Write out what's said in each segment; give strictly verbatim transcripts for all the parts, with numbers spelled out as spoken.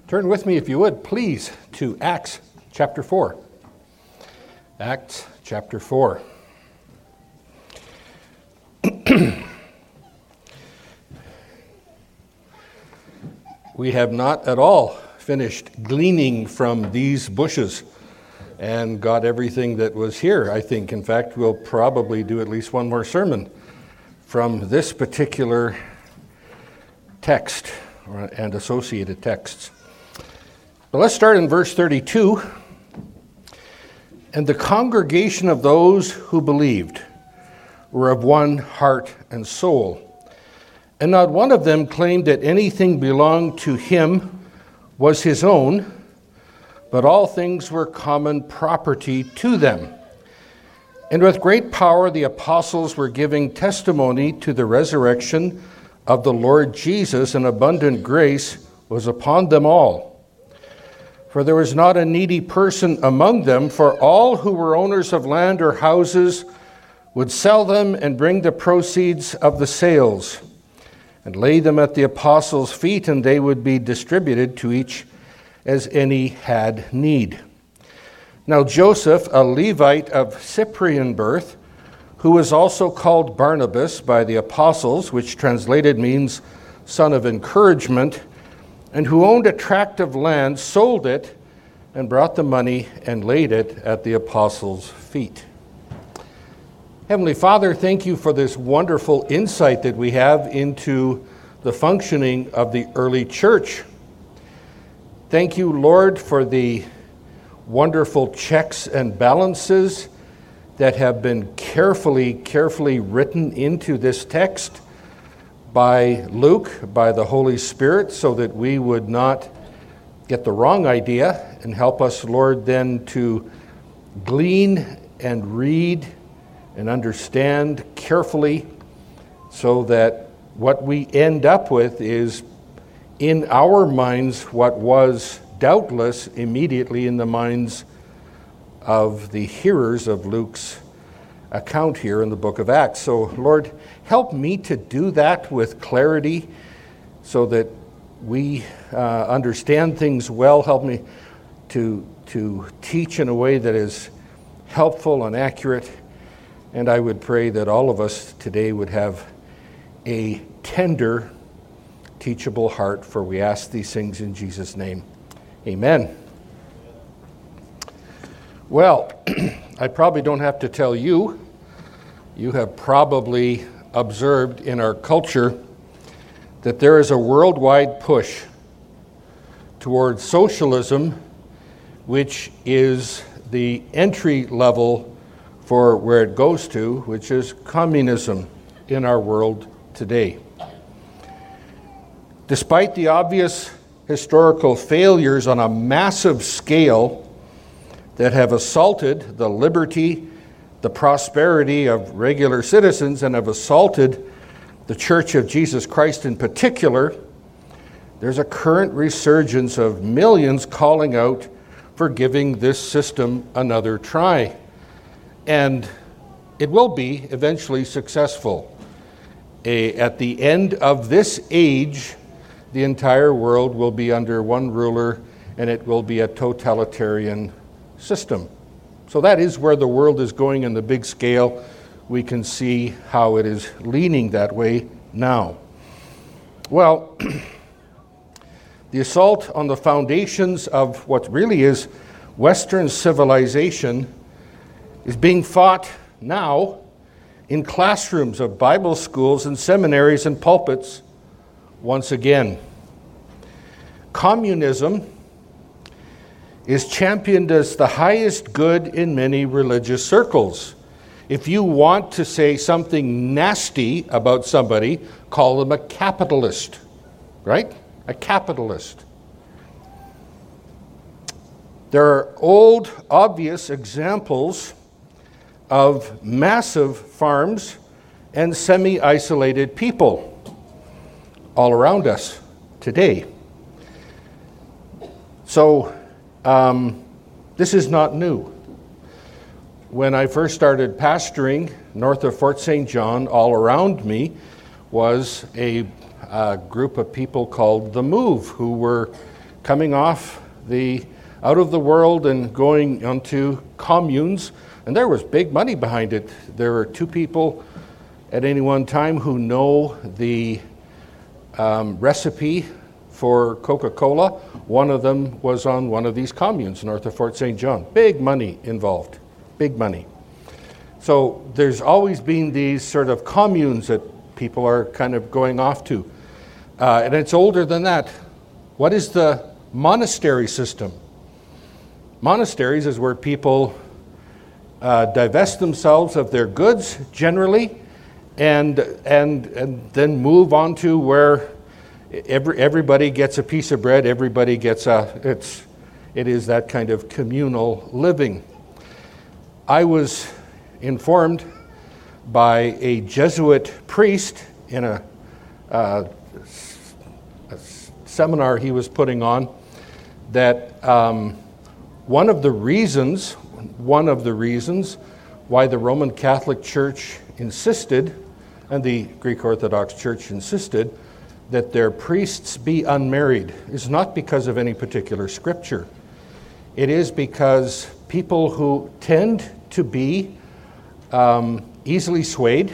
Turn with me, if you would, please, to Acts chapter four. Acts chapter four. We have not at all finished gleaning from these bushes and got everything that was here, I think. In fact, we'll probably do at least one more sermon from this particular text and associated texts. But let's start in verse thirty-two. And the congregation of those who believed were of one heart and soul. And not one of them claimed that anything belonged to him was his own, but all things were common property to them. And with great power the apostles were giving testimony to the resurrection of the Lord Jesus, and abundant grace was upon them all. For there was not a needy person among them, for all who were owners of land or houses would sell them and bring the proceeds of the sales and lay them at the apostles' feet, and they would be distributed to each as any had need. Now Joseph, a Levite of Cyprian birth, who was also called Barnabas by the apostles, which translated means son of encouragement, and who owned a tract of land, sold it and brought the money and laid it at the apostles' feet. Heavenly Father, thank you for this wonderful insight that we have into the functioning of the early church. Thank you, Lord, for the wonderful checks and balances that have been carefully, carefully written into this text by Luke, by the Holy Spirit, so that we would not get the wrong idea, and help us, Lord, then to glean and read and understand carefully, so that what we end up with is in our minds what was doubtless immediately in the minds of the hearers of Luke's account here in the book of Acts. So, Lord, help me to do that with clarity so that we uh, understand things well. Help me to, to teach in a way that is helpful and accurate. And I would pray that all of us today would have a tender, teachable heart, for we ask these things in Jesus' name. Amen. Well, I probably don't have to tell you, you have probably observed in our culture that there is a worldwide push towards socialism, which is the entry level for where it goes to, which is communism in our world today. Despite the obvious historical failures on a massive scale that have assaulted the liberty, the prosperity of regular citizens, and have assaulted the Church of Jesus Christ in particular, there's a current resurgence of millions calling out for giving this system another try. And it will be eventually successful. A, at the end of this age, the entire world will be under one ruler, and it will be a totalitarian system. So that is where the world is going in the big scale. We can see how it is leaning that way now. Well, the assault on the foundations of what really is Western civilization is being fought now in classrooms of Bible schools and seminaries and pulpits once again. Communism is championed as the highest good in many religious circles. If you want to say something nasty about somebody, call them a capitalist, right? A capitalist. There are old, obvious examples of massive farms and semi-isolated people all around us today. So, um, this is not new. When I first started pastoring north of Fort Saint John, all around me was a, a group of people called The Move, who were coming off the out of the world and going onto communes, and there was big money behind it. There were two people at any one time who know the um, recipe for Coca-Cola. One of them was on one of these communes north of Fort Saint John. Big money involved, big money. So there's always been these sort of communes that people are kind of going off to. Uh, and it's older than that. What is the monastery system? Monasteries is where people uh, divest themselves of their goods generally, and and and then move on to where every, everybody gets a piece of bread, everybody gets a, it's, it is that kind of communal living. I was informed by a Jesuit priest in a, uh, a seminar he was putting on that um, one of the reasons, one of the reasons why the Roman Catholic Church insisted, and the Greek Orthodox Church insisted, that their priests be unmarried is not because of any particular scripture. It is because people who tend to be um, easily swayed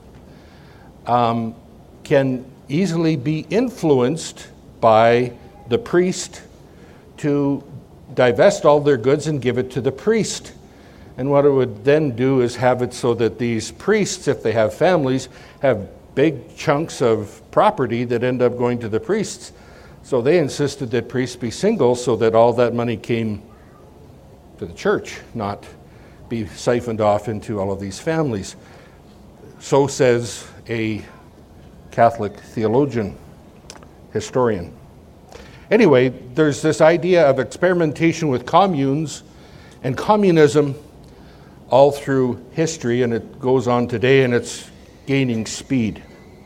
um, can easily be influenced by the priest to divest all their goods and give it to the priest. And what it would then do is have it so that these priests, if they have families, have big chunks of property that end up going to the priests. So they insisted that priests be single so that all that money came to the church, not be siphoned off into all of these families. So says a Catholic theologian, historian. Anyway, there's this idea of experimentation with communes and communism all through history, and it goes on today, and it's gaining speed.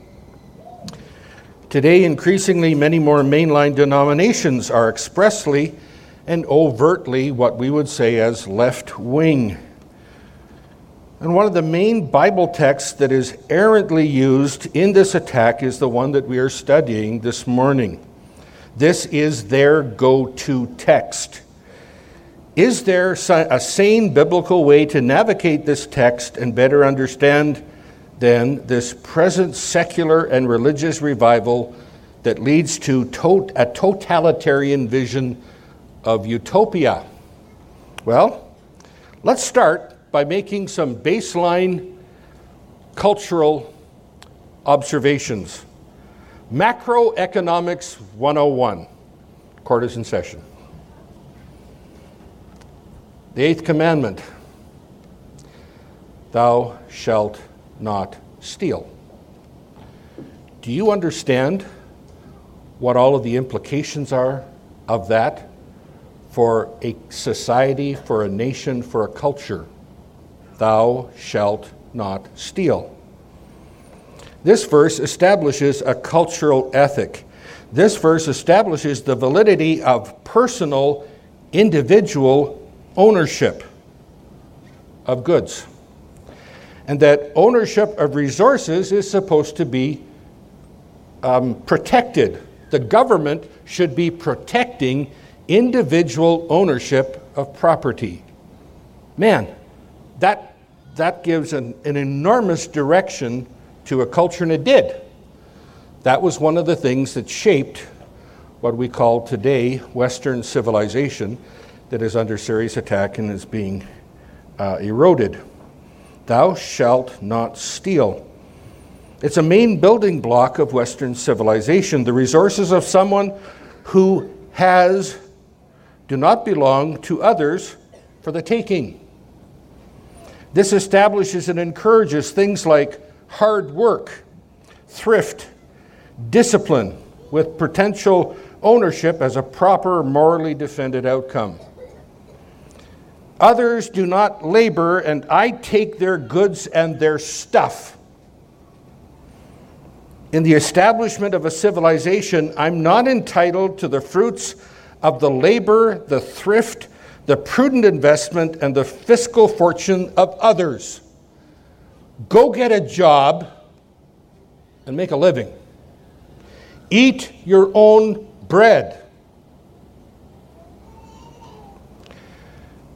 Today, increasingly, many more mainline denominations are expressly and overtly what we would say as left-wing. And one of the main Bible texts that is errantly used in this attack is the one that we are studying this morning. This is their go-to text. Is there a sane biblical way to navigate this text and better understand then this present secular and religious revival that leads to tot- a totalitarian vision of utopia? Well, let's start by making some baseline cultural observations. Macroeconomics one oh one. Court is in session. The eighth commandment, thou shalt not steal. Do you understand what all of the implications are of that for a society, for a nation, for a culture? Thou shalt not steal. This verse establishes a cultural ethic. This verse establishes the validity of personal, individual ownership of goods. And that ownership of resources is supposed to be um, protected. The government should be protecting individual ownership of property. Man, that, that gives an, an enormous direction to a culture, and it did. That was one of the things that shaped what we call today Western civilization, that is under serious attack and is being uh, eroded. Thou shalt not steal. It's a main building block of Western civilization. The resources of someone who has do not belong to others for the taking. This establishes and encourages things like hard work, thrift, discipline, with potential ownership as a proper, morally defended outcome. Others do not labor, and I take their goods and their stuff. In the establishment of a civilization, I'm not entitled to the fruits of the labor, the thrift, the prudent investment, and the fiscal fortune of others. Go get a job and make a living. Eat your own bread.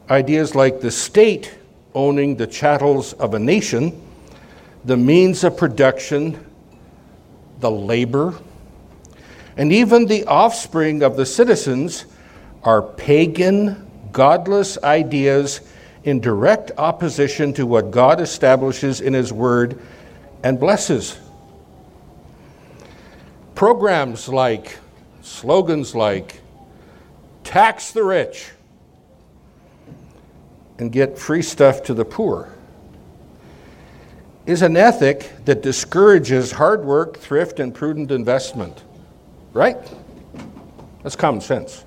ideas like the state owning the chattels of a nation, the means of production, the labor, and even the offspring of the citizens are pagan, godless ideas in direct opposition to what God establishes in His Word and blesses. Programs like, slogans like, tax the rich and get free stuff to the poor is an ethic that discourages hard work, thrift, and prudent investment. Right? That's common sense.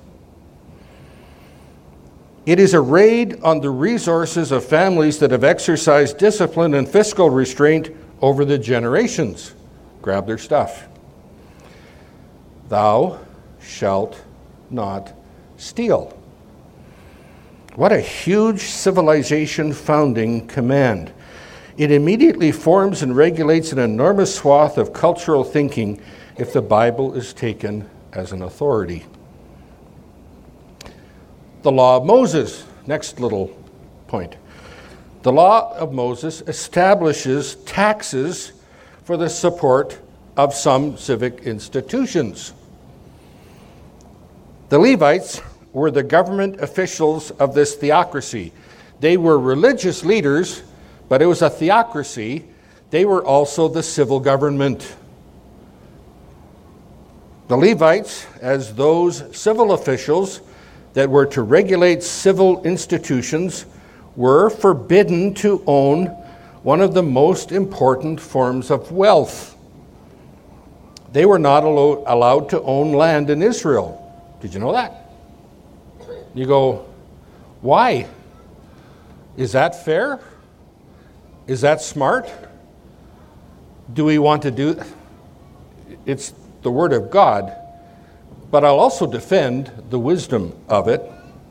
It is a raid on the resources of families that have exercised discipline and fiscal restraint over the generations. Grab their stuff. Thou shalt not steal. What a huge civilization founding command. It immediately forms and regulates an enormous swath of cultural thinking if the Bible is taken as an authority. The law of Moses, next little point. The law of Moses establishes taxes for the support of some civic institutions. The Levites were the government officials of this theocracy. They were religious leaders, but it was a theocracy. They were also the civil government. The Levites, as those civil officials that were to regulate civil institutions, were forbidden to own one of the most important forms of wealth. They were not allo- allowed to own land in Israel. Did you know that? You go, why? Is that fair? Is that smart? Do we want to do? It's the Word of God, but I'll also defend the wisdom of it.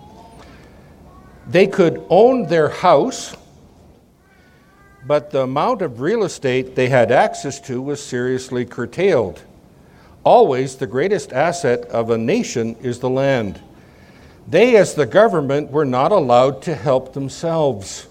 They could own their house, but the amount of real estate they had access to was seriously curtailed. Always, the greatest asset of a nation is the land. They, as the government, were not allowed to help themselves.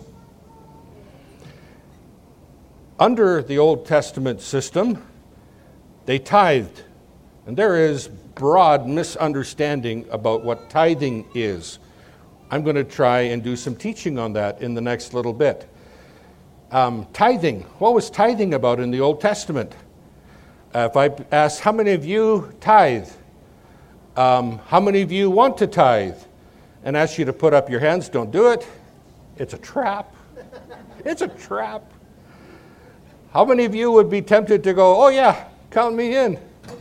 Under the Old Testament system, they tithed. And there is broad misunderstanding about what tithing is. I'm going to try and do some teaching on that in the next little bit. Um, tithing. What was tithing about in the Old Testament? Uh, if I ask, how many of you tithe? Um, how many of you want to tithe? And ask you to put up your hands, don't do it. It's a trap. It's a trap. How many of you would be tempted to go, oh yeah, count me in?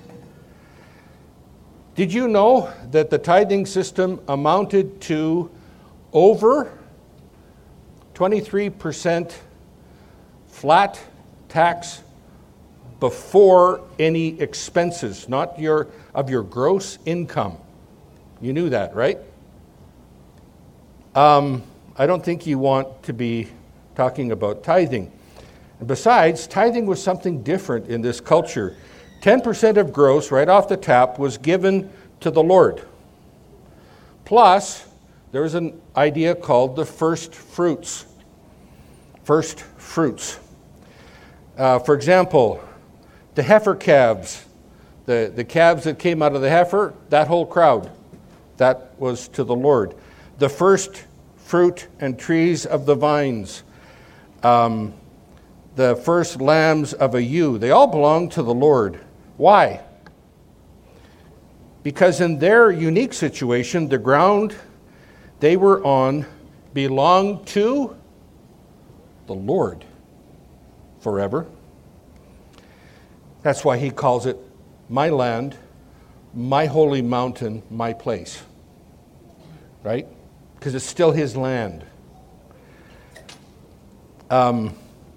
Did you know that the tithing system amounted to over twenty-three percent flat tax before any expenses, not your of your gross income? You knew that, right? Um, I don't think you want to be talking about tithing. And besides, tithing was something different in this culture. ten percent of gross, right off the tap, was given to the Lord. Plus, there was an idea called the first fruits. First fruits. Uh, for example, the heifer calves, the, the calves that came out of the heifer, that whole crowd, that was to the Lord. The first fruit and trees of the vines, um, the first lambs of a ewe, they all belong to the Lord. Why? Because in their unique situation, the ground they were on belonged to the Lord forever. That's why he calls it my land, my holy mountain, my place. Right? Because it's still his land. Um,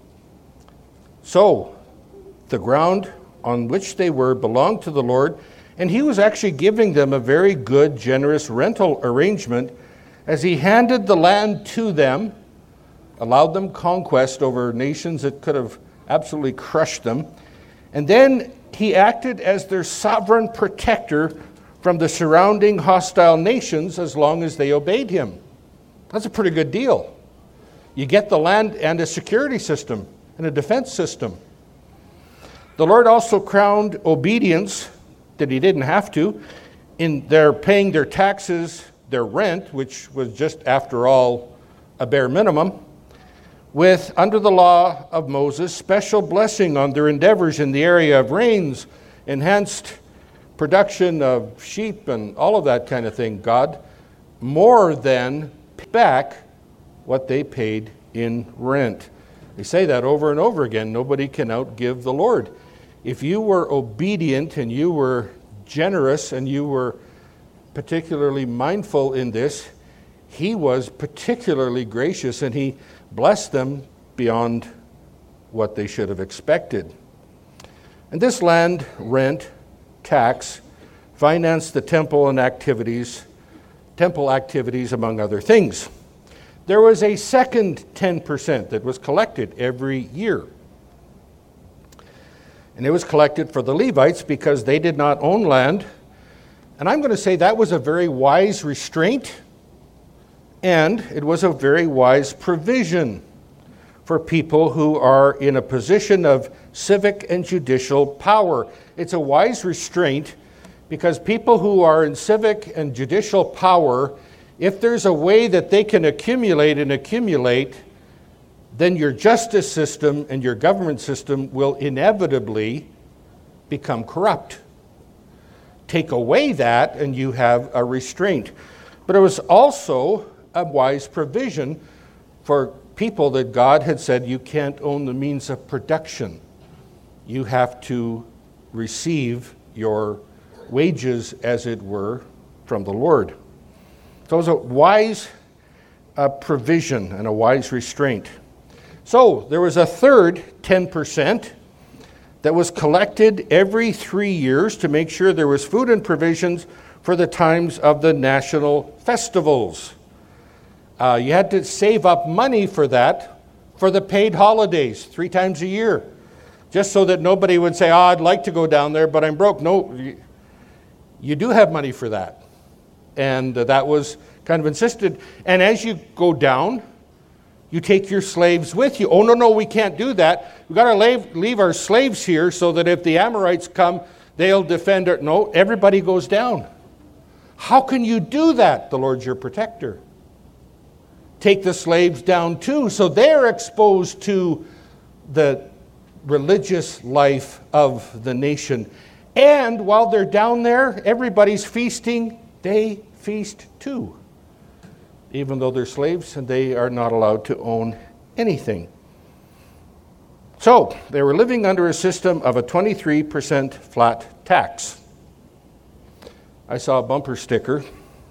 so, the ground on which they were belonged to the Lord, and he was actually giving them a very good, generous rental arrangement as he handed the land to them, allowed them conquest over nations that could have absolutely crushed them, and then he acted as their sovereign protector from the surrounding hostile nations as long as they obeyed him. That's a pretty good deal. You get the land and a security system and a defense system. The Lord also crowned obedience, that he didn't have to, in their paying their taxes, their rent, which was just, after all, a bare minimum, with, under the law of Moses, special blessing on their endeavors in the area of rains, enhanced production of sheep, and all of that kind of thing. God more than paid back what they paid in rent. They say that over and over again. Nobody can outgive the Lord. If you were obedient and you were generous and you were particularly mindful in this, he was particularly gracious, and he blessed them beyond what they should have expected. And this land rent tax financed the temple and activities, temple activities among other things. There was a second ten percent that was collected every year. And it was collected for the Levites because they did not own land. And I'm going to say that was a very wise restraint, and it was a very wise provision for people who are in a position of civic and judicial power. It's a wise restraint because people who are in civic and judicial power, if there's a way that they can accumulate and accumulate, then your justice system and your government system will inevitably become corrupt. Take away that and you have a restraint. But it was also a wise provision for people that God had said, you can't own the means of production. You have to receive your wages, as it were, from the Lord. So it was a wise uh, provision and a wise restraint. So there was a third ten percent that was collected every three years to make sure there was food and provisions for the times of the national festivals. Uh, you had to save up money for that, for the paid holidays, three times a year, just so that nobody would say, oh, I'd like to go down there, but I'm broke. No, you, you do have money for that. And uh, that was kind of insisted. And as you go down, you take your slaves with you. Oh, no, no, we can't do that. We've got to leave, leave our slaves here so that if the Amorites come, they'll defend it. No, everybody goes down. How can you do that? The Lord's your protector. Take the slaves down too, so they're exposed to the religious life of the nation. And while they're down there, everybody's feasting, they feast too, even though they're slaves and they are not allowed to own anything. So they were living under a system of a twenty-three percent flat tax. I saw a bumper sticker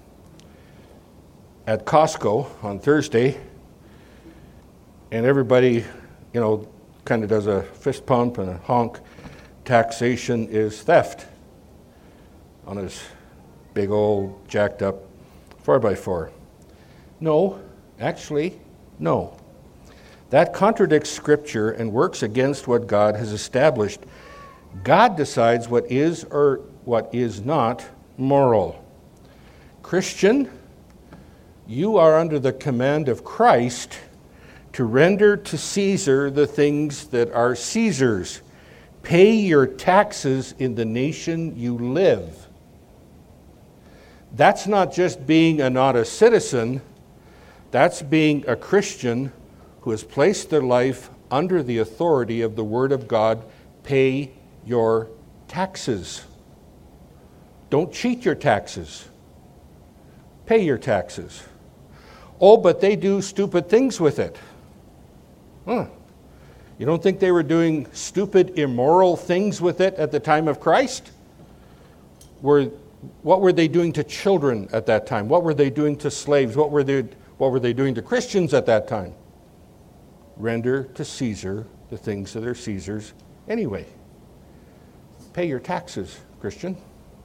at Costco on Thursday, and everybody, you know, kind of does a fist pump and a honk. Taxation is theft on his big old jacked up four by four. No, actually, no. That contradicts Scripture and works against what God has established. God decides what is or what is not moral. Christian, you are under the command of Christ to render to Caesar the things that are Caesar's. Pay your taxes in the nation you live. That's not just being a not a citizen, that's being a Christian who has placed their life under the authority of the Word of God. Pay your taxes. Don't cheat your taxes. Pay your taxes. Oh, but they do stupid things with it. Huh. You don't think they were doing stupid, immoral things with it at the time of Christ? Were, what were they doing to children at that time? What were they doing to slaves? What were they, what were they doing to Christians at that time? Render to Caesar the things that are Caesar's anyway. Pay your taxes, Christian.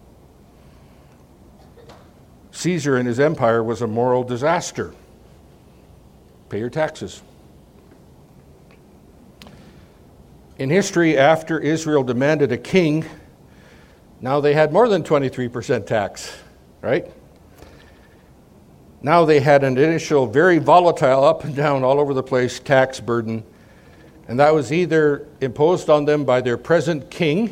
Caesar and his empire was a moral disaster. Pay your taxes. In history, after Israel demanded a king, now they had more than twenty-three percent tax, right? Now they had an initial, very volatile, up and down, all over the place tax burden, and that was either imposed on them by their present king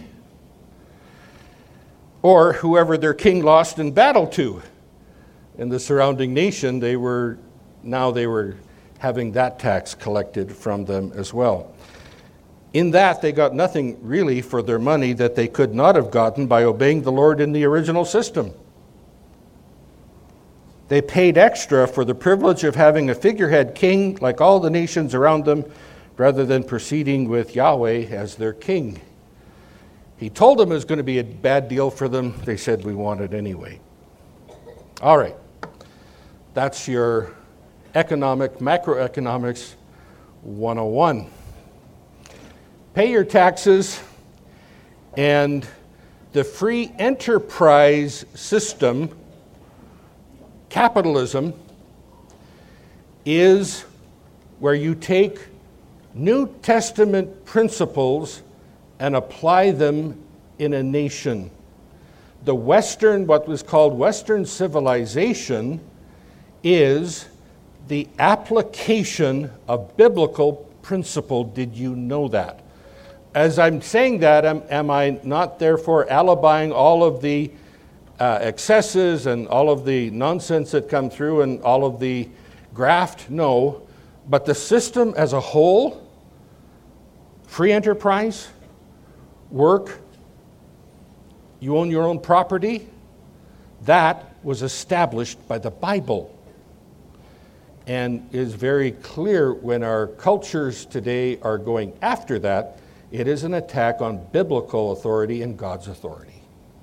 or whoever their king lost in battle to. In the surrounding nation, they were now they were having that tax collected from them as well. In that, they got nothing really for their money that they could not have gotten by obeying the Lord in the original system. They paid extra for the privilege of having a figurehead king like all the nations around them, rather than proceeding with Yahweh as their king. He told them it was going to be a bad deal for them. They said, we want it anyway. All right. That's your economic, macroeconomics one oh one. Pay your taxes, and the free enterprise system, capitalism, is where you take New Testament principles and apply them in a nation. The Western, what was called Western civilization, is the application of biblical principle. Did you know that? As I'm saying that, am, am I not therefore alibying all of the uh, excesses and all of the nonsense that come through and all of the graft? No. But the system as a whole, free enterprise, work, you own your own property, that was established by the Bible. And is very clear when our cultures today are going after that, it is an attack on biblical authority and God's authority.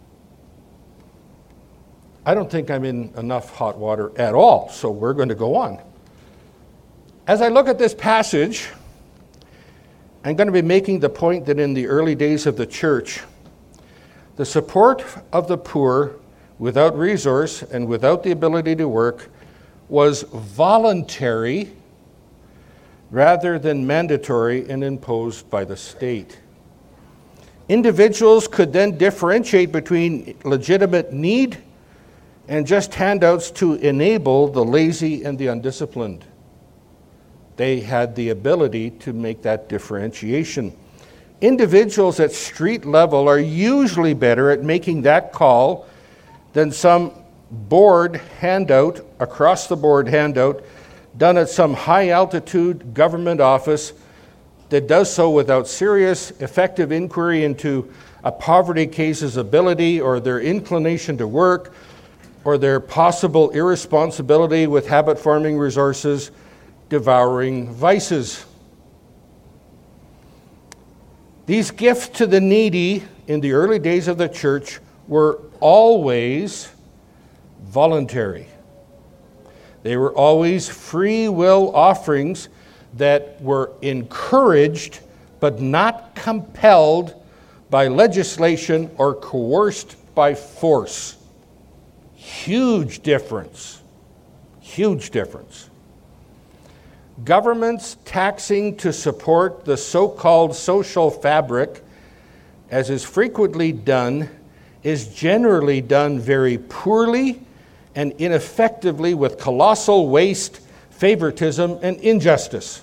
I don't think I'm in enough hot water at all, so we're going to go on. As I look at this passage, I'm going to be making the point that in the early days of the church, the support of the poor without resource and without the ability to work was voluntary rather than mandatory and imposed by the state. Individuals could then differentiate between legitimate need and just handouts to enable the lazy and the undisciplined. They had the ability to make that differentiation. Individuals at street level are usually better at making that call than some board handout, across the board handout, done at some high altitude government office that does so without serious, effective inquiry into a poverty case's ability or their inclination to work or their possible irresponsibility with habit-forming resources, devouring vices. These gifts to the needy in the early days of the church were always voluntary. They were always free will offerings that were encouraged but not compelled by legislation or coerced by force. Huge difference. Huge difference. Governments taxing to support the so-called social fabric, as is frequently done, is generally done very poorly and ineffectively with colossal waste, favoritism, and injustice.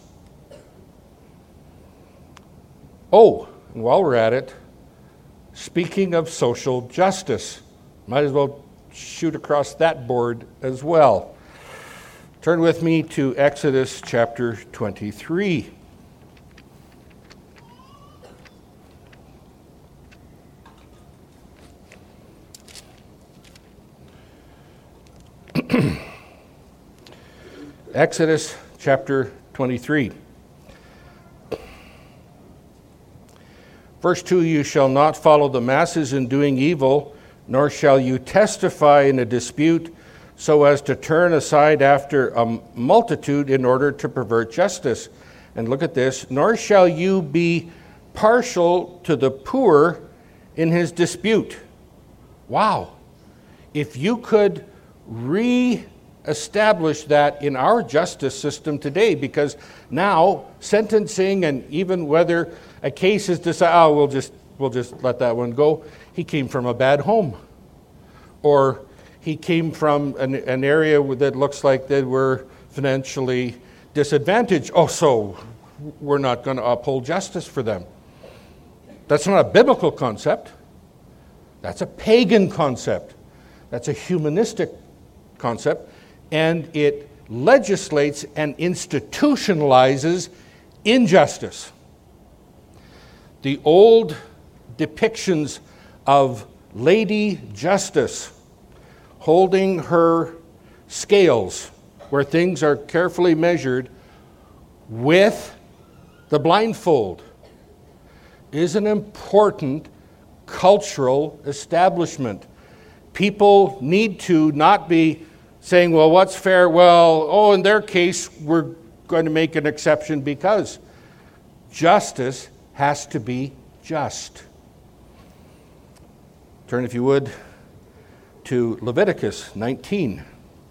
Oh, and while we're at it, speaking of social justice, might as well shoot across that board as well. Turn with me to Exodus chapter twenty-three. Exodus chapter twenty-three. Verse two, you shall not follow the masses in doing evil, nor shall you testify in a dispute so as to turn aside after a multitude in order to pervert justice. And look at this, nor shall you be partial to the poor in his dispute. Wow. If you could re-establish that in our justice system today, because now sentencing and even whether a case is decided, oh, we'll just, we'll just let that one go. He came from a bad home. Or he came from an, an area that looks like they were financially disadvantaged. Oh, so we're not going to uphold justice for them. That's not a biblical concept. That's a pagan concept. That's a humanistic concept. And it legislates and institutionalizes injustice. The old depictions of Lady Justice holding her scales where things are carefully measured with the blindfold is an important cultural establishment. People need to not be saying, well, what's fair? Well, oh, in their case, we're going to make an exception because justice has to be just. Turn, if you would, to Leviticus nineteen.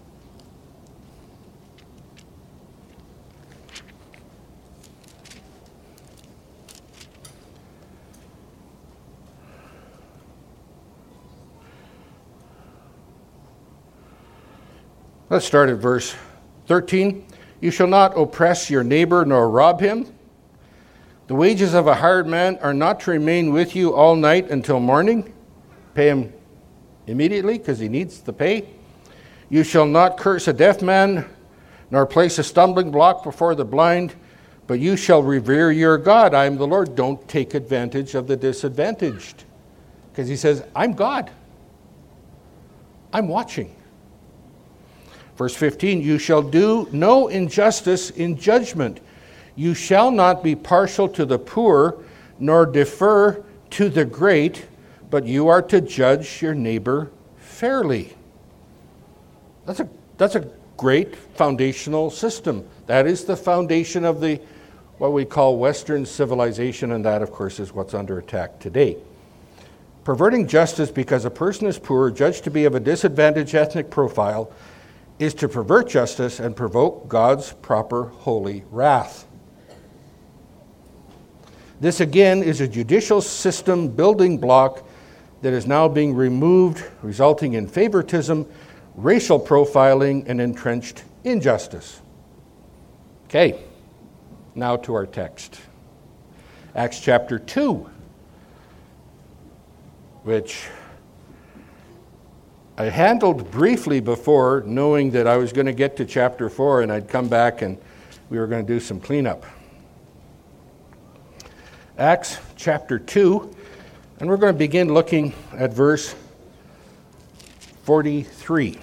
Let's start at verse thirteen. You shall not oppress your neighbor nor rob him. The wages of a hired man are not to remain with you all night until morning. Pay him immediately because he needs the pay. You shall not curse a deaf man nor place a stumbling block before the blind, but you shall revere your God. I am the Lord. Don't take advantage of the disadvantaged. Because he says, I'm God. I'm watching. Verse fifteen, you shall do no injustice in judgment. You shall not be partial to the poor, nor defer to the great, but you are to judge your neighbor fairly. That's a, that's a great foundational system. That is the foundation of the what we call Western civilization, and that, of course, is what's under attack today. Perverting justice because a person is poor, judged to be of a disadvantaged ethnic profile, is to pervert justice and provoke God's proper holy wrath. This again is a judicial system building block that is now being removed, resulting in favoritism, racial profiling, and entrenched injustice. Okay, now to our text. Acts chapter two, which I handled briefly before, knowing that I was going to get to chapter four and I'd come back and we were going to do some cleanup. Acts chapter two, and we're going to begin looking at verse forty-three.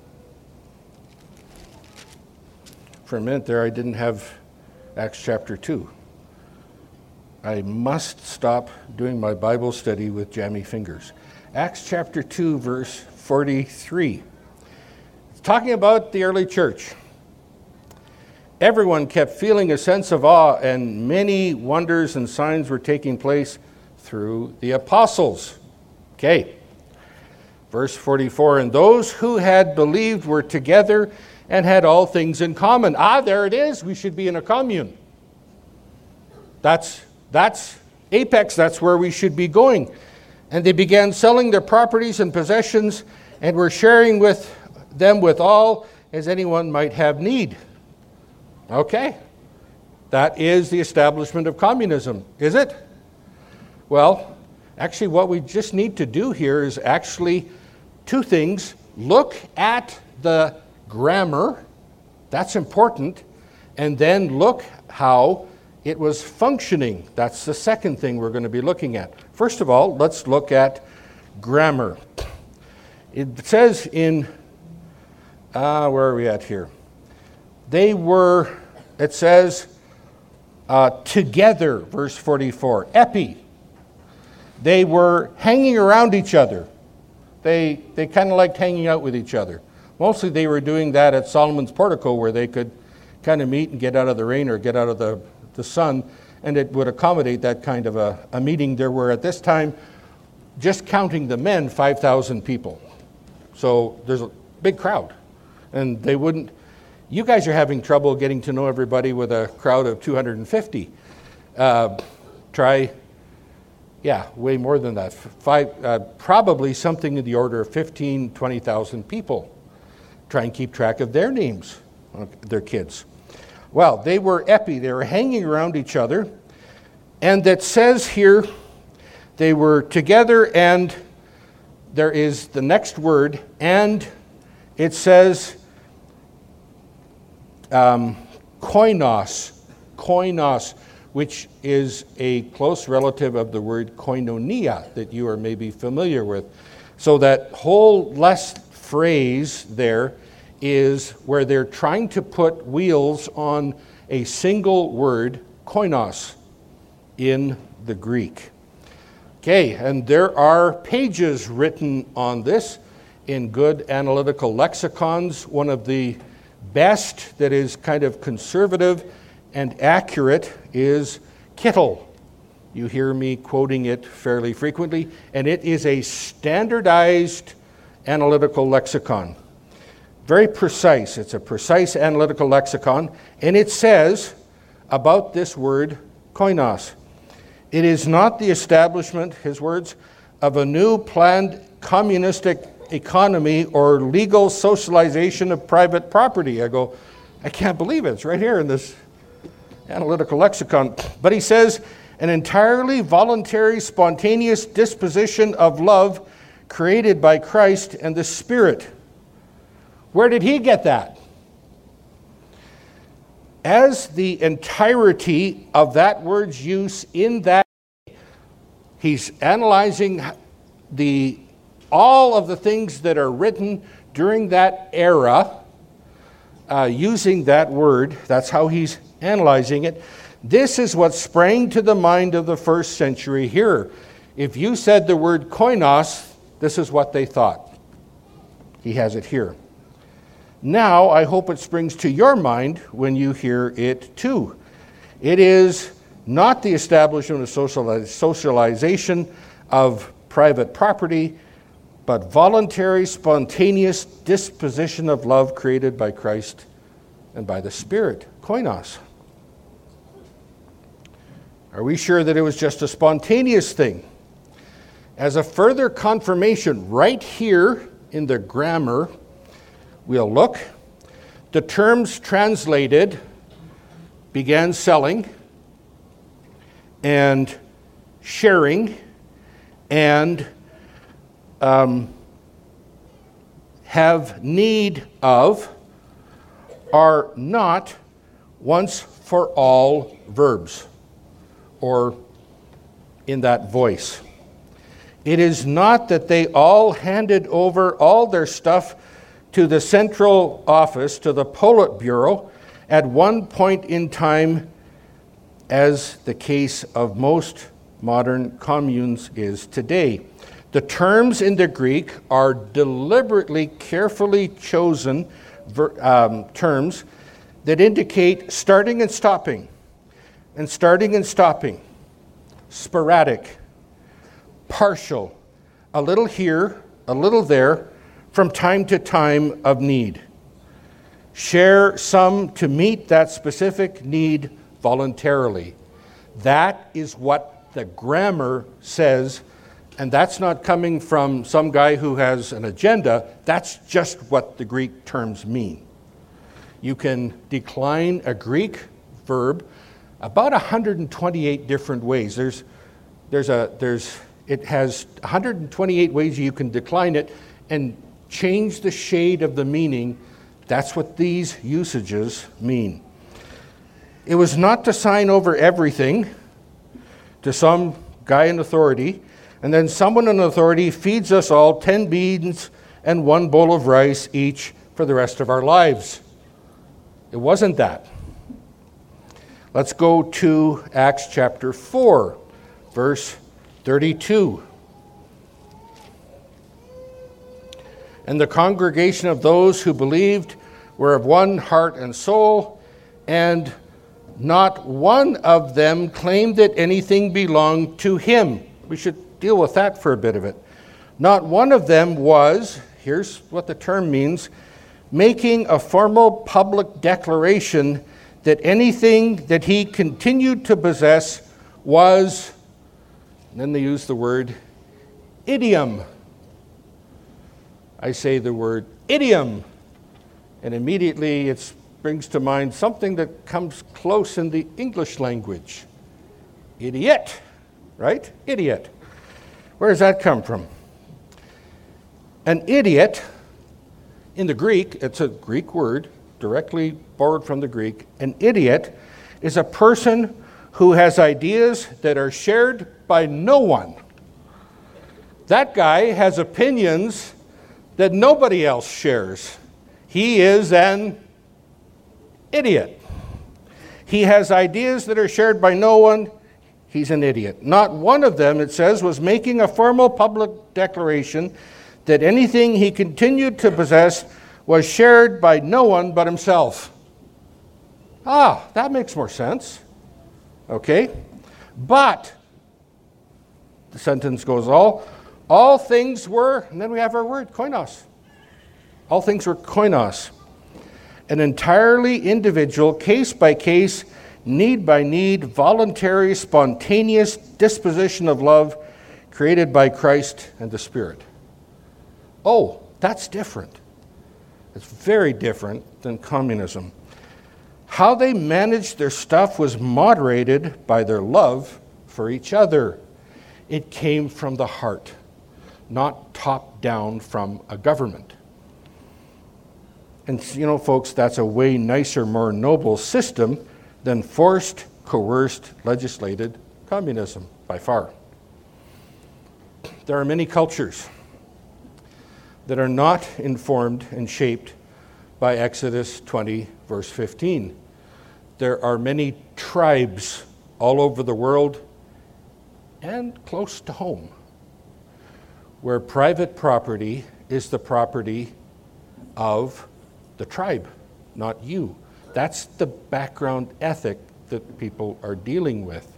For a minute there, I didn't have Acts chapter two. I must stop doing my Bible study with jammy fingers. Acts chapter two, verse forty-three. It's talking about the early church. Everyone kept feeling a sense of awe, and many wonders and signs were taking place through the apostles. Okay. Verse forty-four, and those who had believed were together and had all things in common. Ah, there it is. We should be in a commune. That's, that's apex. That's where we should be going. And they began selling their properties and possessions and were sharing with them with all as anyone might have need. Okay. That is the establishment of communism, is it? Well, actually what we just need to do here is actually two things. Look at the grammar. That's important. And then look how it was functioning. That's the second thing we're going to be looking at. First of all, let's look at grammar. It says in, uh, where are we at here? They were, it says, uh, together, verse forty-four, epi. They were hanging around each other. They, they kind of liked hanging out with each other. Mostly they were doing that at Solomon's portico where they could kind of meet and get out of the rain or get out of the, the sun, and it would accommodate that kind of a, a meeting. There were at this time, just counting the men, five thousand people. So there's a big crowd. And they wouldn't, you guys are having trouble getting to know everybody with a crowd of two hundred fifty. Uh, try, Yeah, way more than that. Five, uh, probably something in the order of fifteen, twenty thousand people. Try and keep track of their names, their kids. Well, they were epi, they were hanging around each other. And that says here, they were together, and there is the next word, and it says um, koinos, koinos, which is a close relative of the word koinonia that you are maybe familiar with. So that whole last phrase there is where they're trying to put wheels on a single word, koinos, in the Greek. Okay, and there are pages written on this in good analytical lexicons. One of the best that is kind of conservative and accurate is Kittel. You hear me quoting it fairly frequently, and it is a standardized analytical lexicon. Very precise. It's a precise analytical lexicon, and it says about this word, koinos, it is not the establishment, his words, of a new planned communistic economy or legal socialization of private property. I go, I can't believe it. It's right here in this analytical lexicon. But he says, an entirely voluntary, spontaneous disposition of love created by Christ and the Spirit. Where did he get that? As the entirety of that word's use in that, he's analyzing the all of the things that are written during that era, uh, using that word. That's how he's analyzing it. This is what sprang to the mind of the first century hearer. If you said the word koinos, this is what they thought. He has it here. Now, I hope it springs to your mind when you hear it too. It is not the establishment of socializ- socialization of private property, but voluntary, spontaneous disposition of love created by Christ and by the Spirit, koinos. Are we sure that it was just a spontaneous thing? As a further confirmation, right here in the grammar, we'll look. The terms translated began selling and sharing and um, have need of are not once for all verbs or in that voice. It is not that they all handed over all their stuff to the central office, to the Politburo, at one point in time, as the case of most modern communes is today. The terms in the Greek are deliberately, carefully chosen ver- um, terms that indicate starting and stopping, and starting and stopping, sporadic, partial, a little here, a little there, from time to time of need. Share some to meet that specific need voluntarily. That is what the grammar says, and that's not coming from some guy who has an agenda. That's just what the Greek terms mean. You can decline a Greek verb about one hundred twenty-eight different ways. There's, there's a, there's, it has one hundred twenty-eight ways you can decline it and change the shade of the meaning. That's what these usages mean. It was not to sign over everything to some guy in authority, and then someone in authority feeds us all ten beans and one bowl of rice each for the rest of our lives. It wasn't that. Let's go to Acts chapter four, verse thirty-two. And the congregation of those who believed were of one heart and soul, and not one of them claimed that anything belonged to him. We should deal with that for a bit of it. Not one of them was, here's what the term means, making a formal public declaration that anything that he continued to possess was And then they use the word idiom. I say the word idiom, and immediately it brings to mind something that comes close in the English language. Idiot, right? Idiot. Where does that come from? An idiot, in the Greek, it's a Greek word, directly borrowed from the Greek. An idiot is a person who has ideas that are shared by no one. That guy has opinions that nobody else shares. He is an idiot. He has ideas that are shared by no one. He's an idiot. Not one of them, it says, was making a formal public declaration that anything he continued to possess was shared by no one but himself. Ah, that makes more sense. Okay? But, the sentence goes all, all things were, and then we have our word, koinos. All things were koinos. An entirely individual, case-by-case, need-by-need, voluntary, spontaneous disposition of love created by Christ and the Spirit. Oh, that's different. It's very different than communism. How they managed their stuff was moderated by their love for each other. It came from the heart, not top down from a government. And you know, folks, that's a way nicer, more noble system than forced, coerced, legislated communism, by far. There are many cultures that are not informed and shaped by Exodus twenty, verse fifteen. There are many tribes all over the world and close to home where private property is the property of the tribe, not you. That's the background ethic that people are dealing with.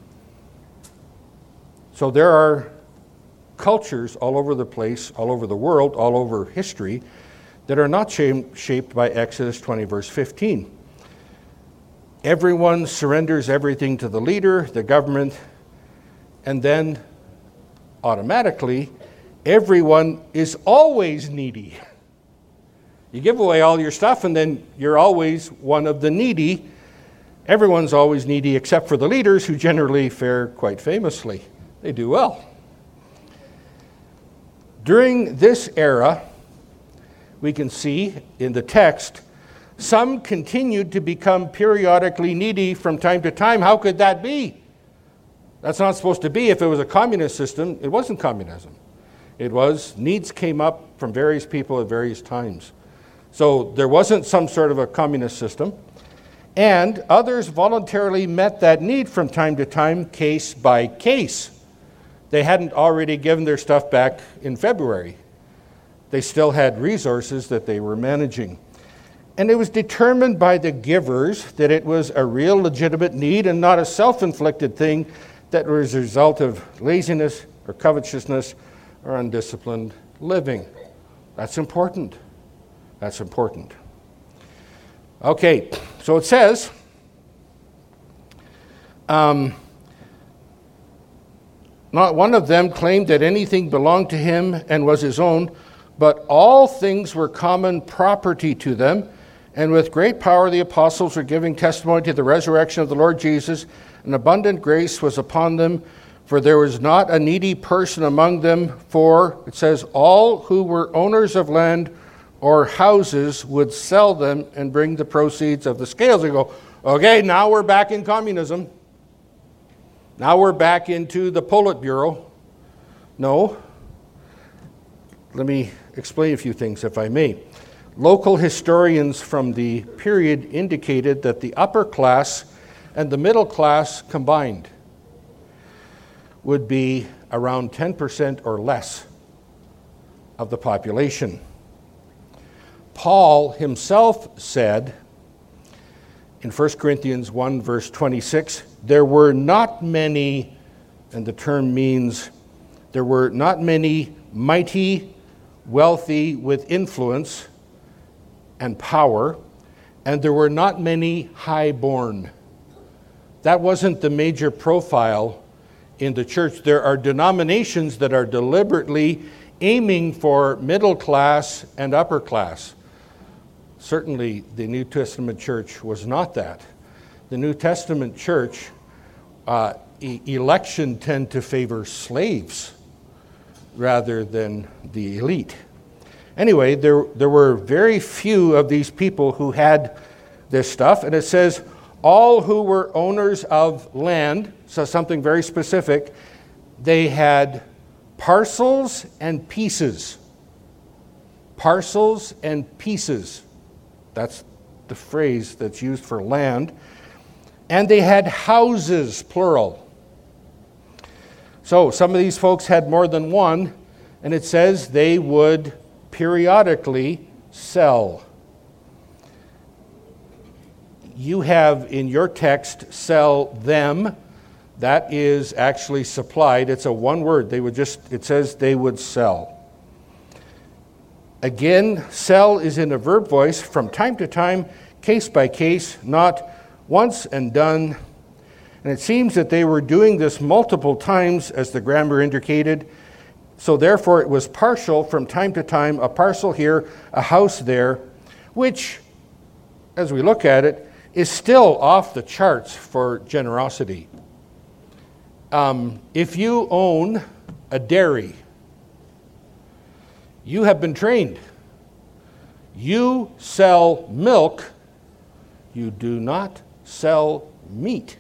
So there are cultures all over the place, all over the world, all over history, that are not shaped by Exodus twenty, verse fifteen. Everyone surrenders everything to the leader, the government, and then automatically, everyone is always needy. You give away all your stuff, and then you're always one of the needy. Everyone's always needy except for the leaders, who generally fare quite famously. They do well. During this era, we can see in the text, some continued to become periodically needy from time to time. How could that be? That's not supposed to be. If it was a communist system, it wasn't communism. It was needs came up from various people at various times. So there wasn't some sort of a communist system. And others voluntarily met that need from time to time, case by case. They hadn't already given their stuff back in February. They still had resources that they were managing. And it was determined by the givers that it was a real legitimate need and not a self-inflicted thing that was a result of laziness or covetousness or undisciplined living. That's important. That's important. Okay, so it says, um, not one of them claimed that anything belonged to him and was his own, but all things were common property to them. And with great power the apostles were giving testimony to the resurrection of the Lord Jesus, and abundant grace was upon them, for there was not a needy person among them, for, it says, all who were owners of land or houses would sell them and bring the proceeds of the scales. They go, okay, now we're back in communism. Now we're back into the Politburo. No. Let me explain a few things, if I may. Local historians from the period indicated that the upper class and the middle class combined would be around ten percent or less of the population. Paul himself said in First Corinthians one, verse twenty-six, there were not many, and the term means there were not many mighty, wealthy, with influence and power, and there were not many high-born. That wasn't the major profile in the church. There are denominations that are deliberately aiming for middle class and upper class. Certainly, the New Testament church was not that. The New Testament church, uh, e- election tend to favor slaves rather than the elite. Anyway, there, there were very few of these people who had this stuff, and it says, all who were owners of land, so something very specific, they had parcels and pieces. Parcels and pieces. That's the phrase that's used for land. And they had houses, plural. So some of these folks had more than one, and it says they would periodically sell. You have in your text, sell them. That is actually supplied. It's a one word. They would just, it says they would sell. Again, sell is in a verb voice from time to time, case by case, not once and done. And it seems that they were doing this multiple times, as the grammar indicated. So therefore it was partial from time to time, a parcel here, a house there, which, as we look at it, is still off the charts for generosity. Um, if you own a dairy, you have been trained. You sell milk, you do not sell meat.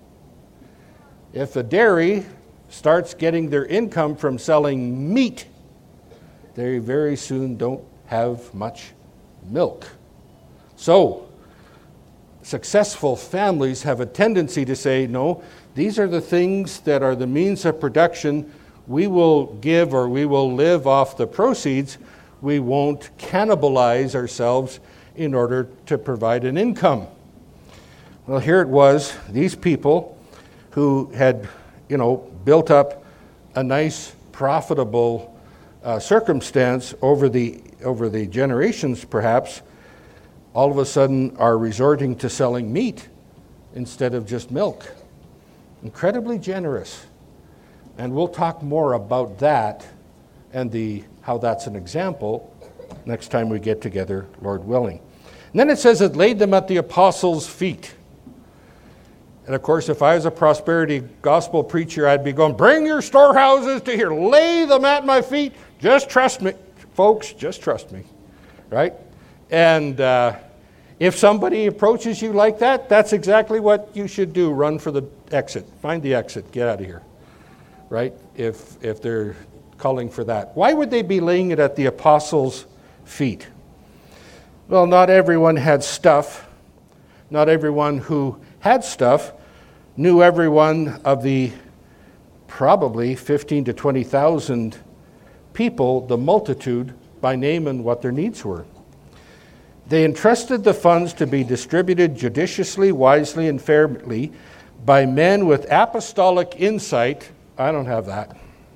If a dairy starts getting their income from selling meat, they very soon don't have much milk. So, successful families have a tendency to say, no, these are the things that are the means of production. We will give or we will live off the proceeds. We won't cannibalize ourselves in order to provide an income. Well, here it was, these people who had, you know, built up a nice, profitable uh, circumstance over the over the generations, perhaps, all of a sudden are resorting to selling meat instead of just milk. Incredibly generous. And we'll talk more about that and the how that's an example next time we get together, Lord willing. And then it says it laid them at the apostles' feet. And of course, if I was a prosperity gospel preacher, I'd be going, bring your storehouses to here, lay them at my feet. Just trust me, folks, just trust me, right? And uh, if somebody approaches you like that, that's exactly what you should do. Run for the exit. Find the exit. Get out of here. Right? If if they're calling for that. Why would they be laying it at the apostles' feet? Well, not everyone had stuff. Not everyone who had stuff knew everyone of the probably fifteen to twenty thousand people, the multitude, by name and what their needs were. They entrusted the funds to be distributed judiciously, wisely, and fairly by men with apostolic insight. I don't have that.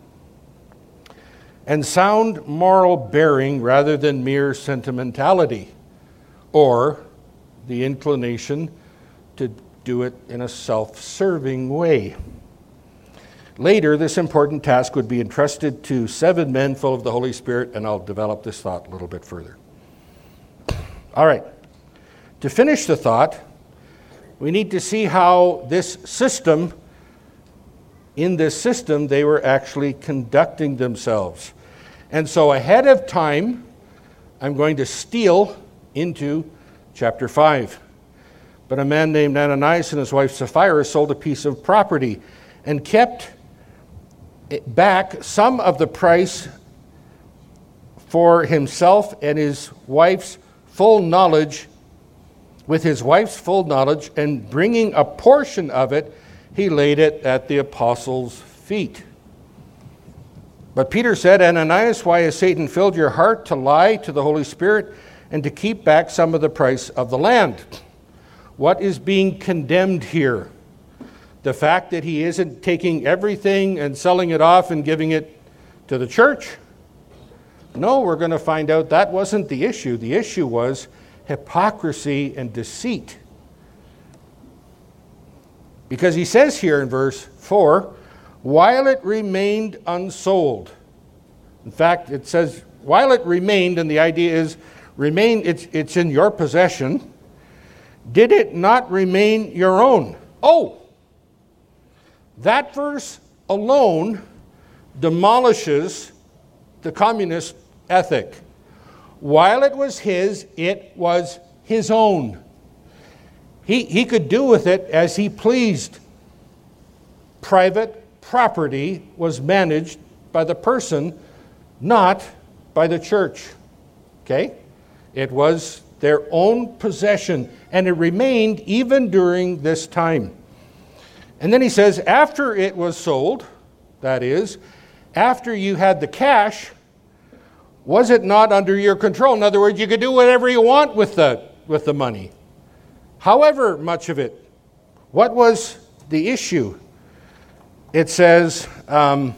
And sound moral bearing rather than mere sentimentality or the inclination to do it in a self-serving way. Later, this important task would be entrusted to seven men full of the Holy Spirit, and I'll develop this thought a little bit further. All right. To finish the thought, we need to see how this system, in this system, they were actually conducting themselves. And so ahead of time, I'm going to steal into chapter five. But a man named Ananias and his wife Sapphira sold a piece of property and kept back some of the price for himself and his wife's full knowledge, with his wife's full knowledge, and bringing a portion of it, he laid it at the apostles' feet. But Peter said, Ananias, why has Satan filled your heart to lie to the Holy Spirit and to keep back some of the price of the land? What is being condemned here? The fact that he isn't taking everything and selling it off and giving it to the church? No, we're going to find out that wasn't the issue. The issue was hypocrisy and deceit. Because he says here in verse four, while it remained unsold. In fact, it says, while it remained, and the idea is, remain, it's, it's in your possession, did it not remain your own? Oh, that verse alone demolishes the communist ethic. While it was his, it was his own. He, he could do with it as he pleased. Private property was managed by the person, not by the church. Okay? It was their own possession, and it remained even during this time. And then he says, after it was sold, that is, after you had the cash, was it not under your control? In other words, you could do whatever you want with the, with the money. However much of it. What was the issue? It says, um,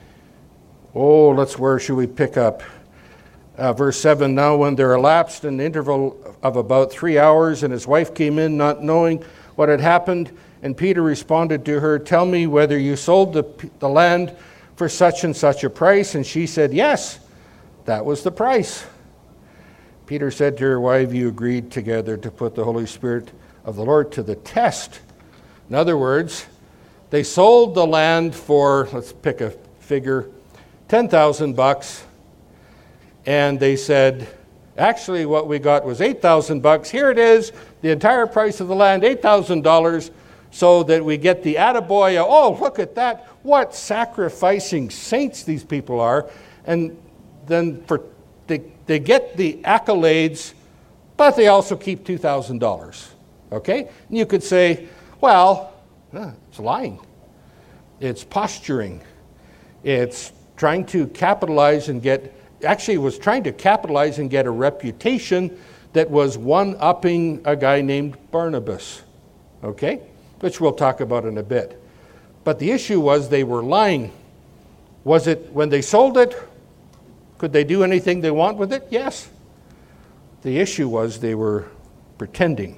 oh, let's, where should we pick up? Uh, verse seven, now when there elapsed an interval of about three hours, and his wife came in not knowing what had happened, and Peter responded to her, tell me whether you sold the, the land for such and such a price. And she said, yes, that was the price. Peter said to her, why have you agreed together to put the Holy Spirit of the Lord to the test? In other words, they sold the land for, let's pick a figure, ten thousand bucks. And they said, actually what we got was eight thousand bucks. Here it is, the entire price of the land, eight thousand dollars, so that we get the attaboy. Oh, look at that. What sacrificing saints these people are. And then for they, they get the accolades, but they also keep two thousand dollars. Okay? And you could say, well, it's lying. It's posturing. It's trying to capitalize and get, actually it was trying to capitalize and get a reputation that was one-upping a guy named Barnabas. Okay? Which we'll talk about in a bit. But the issue was they were lying. Was it when they sold it? Could they do anything they want with it? Yes. The issue was they were pretending.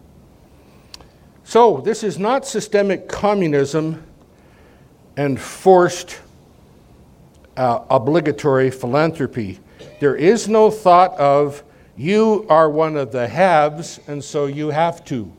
So this is not systemic communism and forced uh, obligatory philanthropy. There is no thought of you are one of the haves and so you have to.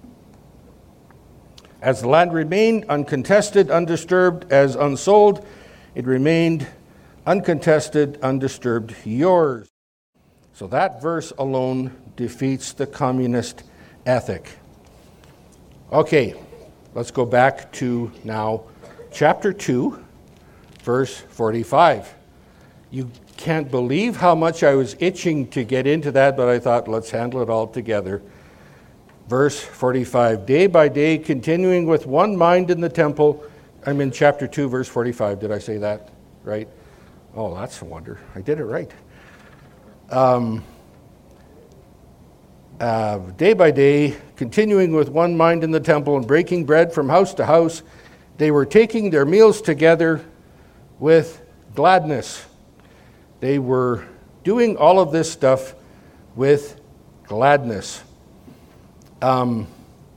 As the land remained uncontested, undisturbed, as unsold, it remained uncontested, undisturbed, yours. So that verse alone defeats the communist ethic. Okay, let's go back to now chapter two, verse forty-five. You can't believe how much I was itching to get into that, but I thought, let's handle it all together. Verse forty-five, day by day, continuing with one mind in the temple. I'm in chapter two, verse forty-five. Did I say that right? Oh, that's a wonder. I did it right. Um, uh, day by day, continuing with one mind in the temple and breaking bread from house to house, they were taking their meals together with gladness. They were doing all of this stuff with gladness. Um,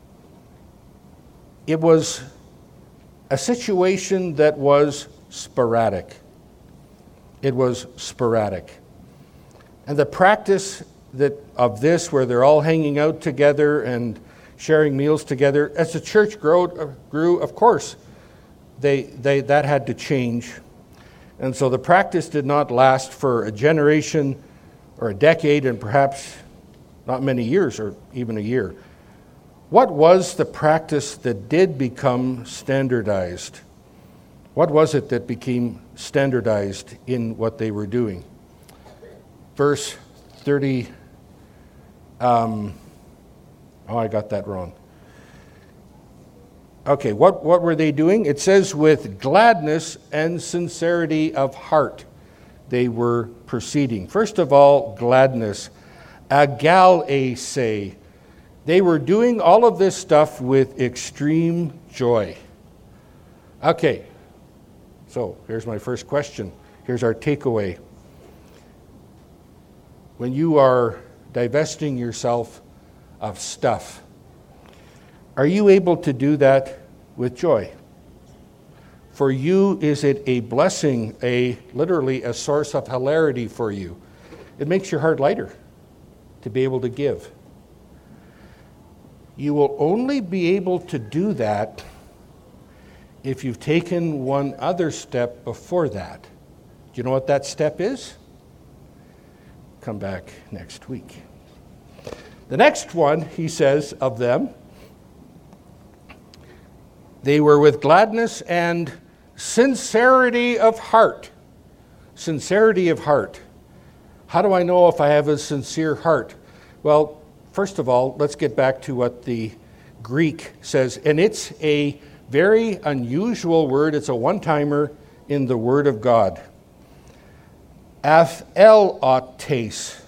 it was a situation that was sporadic. It was sporadic. And the practice that of this, where they're all hanging out together and sharing meals together, as the church grew, grew of course, they, they that had to change. And so the practice did not last for a generation or a decade and perhaps not many years or even a year. What was the practice that did become standardized? What was it that became standardized in what they were doing? Verse thirty, um, oh, I got that wrong. Okay, what, what were they doing? It says with gladness and sincerity of heart they were proceeding. First of all, gladness. Agalese. They were doing all of this stuff with extreme joy. Okay, so here's my first question. Here's our takeaway. When you are divesting yourself of stuff, are you able to do that with joy? For you is it a blessing, a literally a source of hilarity for you. It makes your heart lighter to be able to give. You will only be able to do that if you've taken one other step before that. Do you know what that step is? Come back next week. The next one, he says of them, they were with gladness and sincerity of heart. Sincerity of heart. How do I know if I have a sincere heart? Well, first of all, let's get back to what the Greek says. And it's a very unusual word. It's a one-timer in the Word of God. Aphelotes.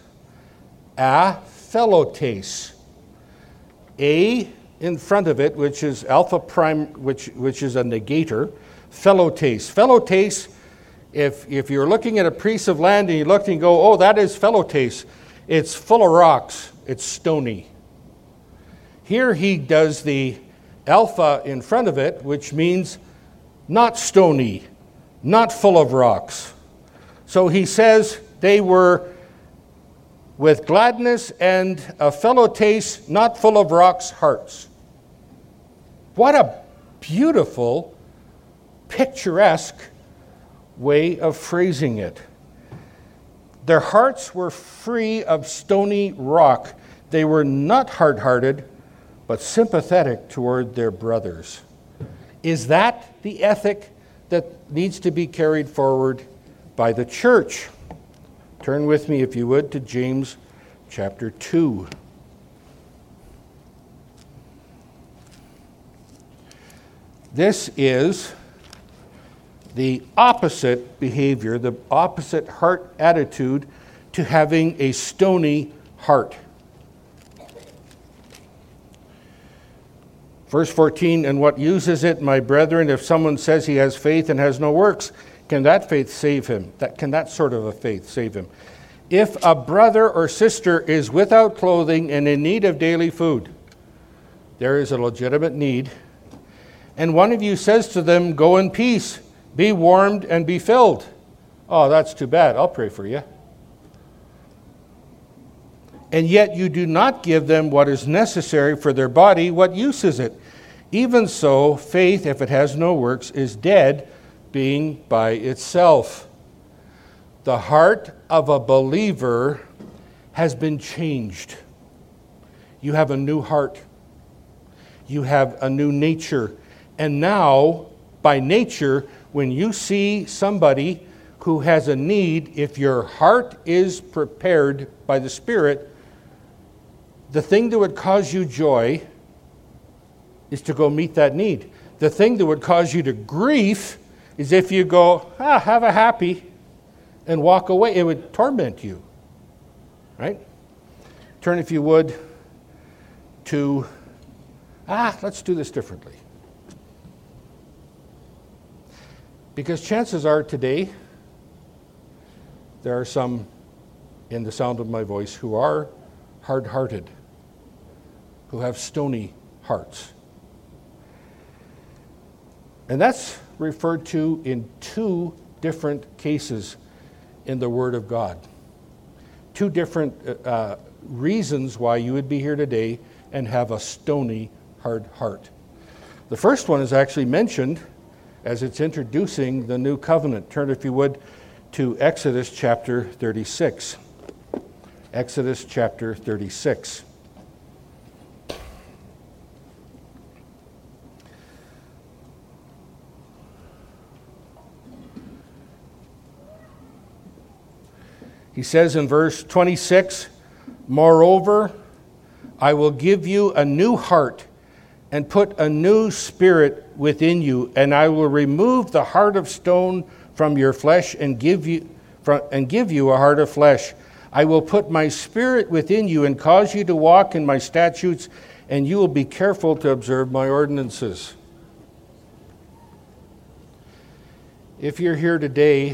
Aphelotes. A in front of it, which is alpha prime, which which is a negator. Phelotes. Phelotes, if if you're looking at a piece of land and you look and you go, oh, that is phelotes. It's full of rocks. It's stony. Here he does the alpha in front of it, which means not stony, not full of rocks. So he says they were with gladness and a phelotes, not full of rocks, hearts. What a beautiful, picturesque way of phrasing it. Their hearts were free of stony rock. They were not hard-hearted, but sympathetic toward their brothers. Is that the ethic that needs to be carried forward by the church? Turn with me, if you would, to James chapter two. This is the opposite behavior, the opposite heart attitude to having a stony heart. Verse fourteen, and what use is it, my brethren, if someone says he has faith and has no works? Can that faith save him? That, can that sort of a faith save him? If a brother or sister is without clothing and in need of daily food, there is a legitimate need, and one of you says to them, go in peace, be warmed and be filled. Oh, that's too bad. I'll pray for you. And yet you do not give them what is necessary for their body. What use is it? Even so, faith, if it has no works, is dead, being by itself. The heart of a believer has been changed. You have a new heart. You have a new nature. And now, by nature, when you see somebody who has a need, if your heart is prepared by the Spirit, the thing that would cause you joy is to go meet that need. The thing that would cause you to grief is if you go, ah, have a happy, and walk away. It would torment you, right? Turn, if you would, to, ah, let's do this differently. Because chances are today, there are some in the sound of my voice who are hard-hearted, who have stony hearts. And that's referred to in two different cases in the Word of God. Two different uh, reasons why you would be here today and have a stony, hard heart. The first one is actually mentioned as it's introducing the new covenant. Turn, if you would, to Exodus chapter thirty-six. Exodus chapter thirty-six. He says in verse twenty-six, moreover, I will give you a new heart and put a new spirit within you, and I will remove the heart of stone from your flesh and give you from, and give you a heart of flesh. I will put my spirit within you and cause you to walk in my statutes, and you will be careful to observe my ordinances. If you're here today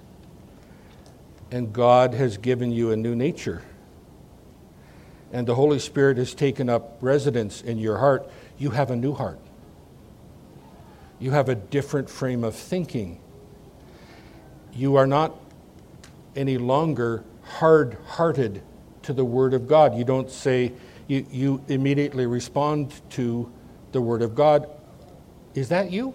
and God has given you a new nature, and the Holy Spirit has taken up residence in your heart, you have a new heart. You have a different frame of thinking. You are not any longer hard-hearted to the Word of God. You don't say, you, you immediately respond to the Word of God. Is that you?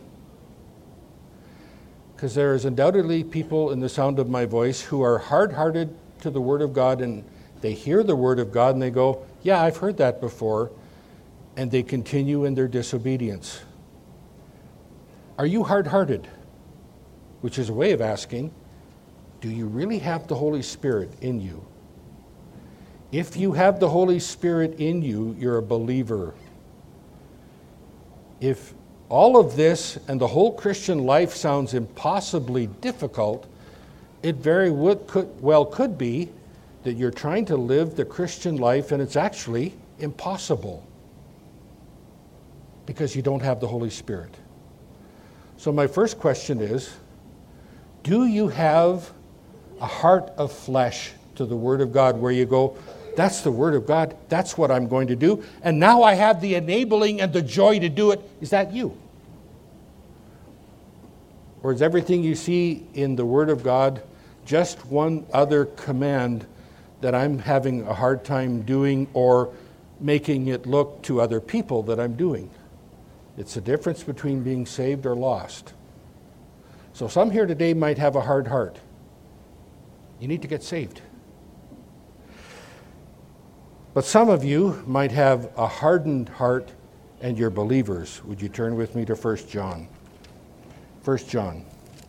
Because there is undoubtedly people in the sound of my voice who are hard-hearted to the Word of God, and they hear the Word of God and they go, yeah, I've heard that before, and they continue in their disobedience. Are you hard-hearted? Which is a way of asking, do you really have the Holy Spirit in you? If you have the Holy Spirit in you, you're a believer. If all of this and the whole Christian life sounds impossibly difficult, it very would, could, well could be that you're trying to live the Christian life and it's actually impossible because you don't have the Holy Spirit. So my first question is, do you have a heart of flesh to the Word of God where you go, that's the Word of God, that's what I'm going to do, and now I have the enabling and the joy to do it? Is that you? Or is everything you see in the Word of God just one other command that I'm having a hard time doing or making it look to other people that I'm doing? It's the difference between being saved or lost. So some here today might have a hard heart. You need to get saved. But some of you might have a hardened heart and you're believers. Would you turn with me to First John? First John.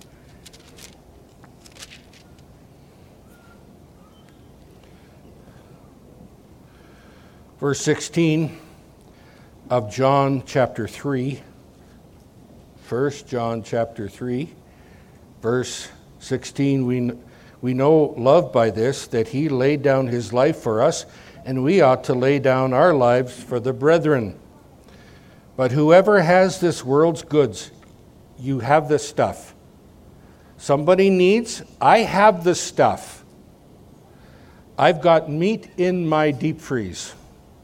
Verse sixteen of John chapter three. First John chapter three, verse sixteen. We, we know love by this, that he laid down his life for us, and we ought to lay down our lives for the brethren. But whoever has this world's goods, you have the stuff. Somebody needs, I have the stuff. I've got meat in my deep freeze.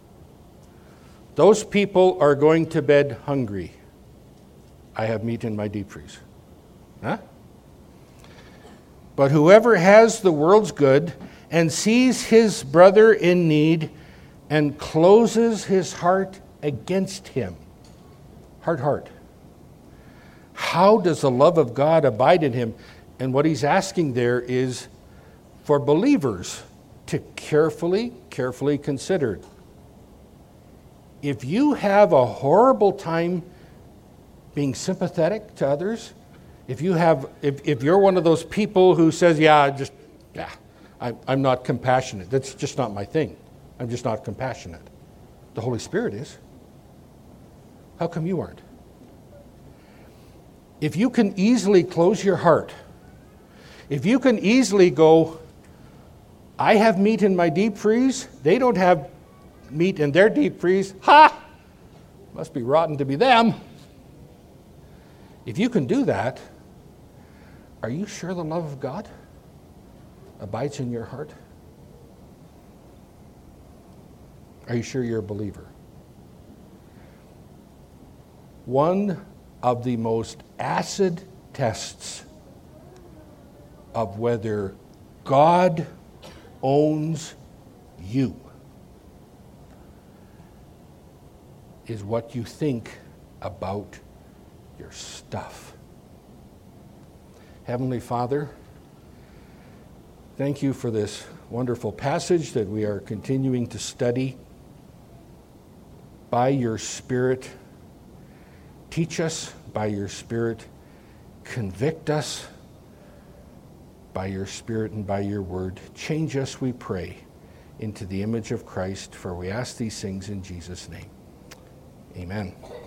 Those people are going to bed hungry. I have meat in my deep freeze. Huh? But whoever has the world's good and sees his brother in need and closes his heart against him. Hard heart. How does the love of God abide in him? And what he's asking there is for believers to carefully, carefully consider. If you have a horrible time being sympathetic to others, if you have, if, if you're one of those people who says, yeah, I just, yeah, I, I'm not compassionate. That's just not my thing. I'm just not compassionate. The Holy Spirit is. How come you aren't? If you can easily close your heart, if you can easily go, I have meat in my deep freeze, they don't have meat in their deep freeze, ha! Must be rotten to be them. If you can do that, are you sure the love of God abides in your heart? Are you sure you're a believer? One of the most acid tests of whether God owns you is what you think about your stuff. Heavenly Father, thank you for this wonderful passage that we are continuing to study. By your Spirit, teach us by your Spirit, convict us by your Spirit and by your word. Change us, we pray, into the image of Christ, for we ask these things in Jesus' name. Amen.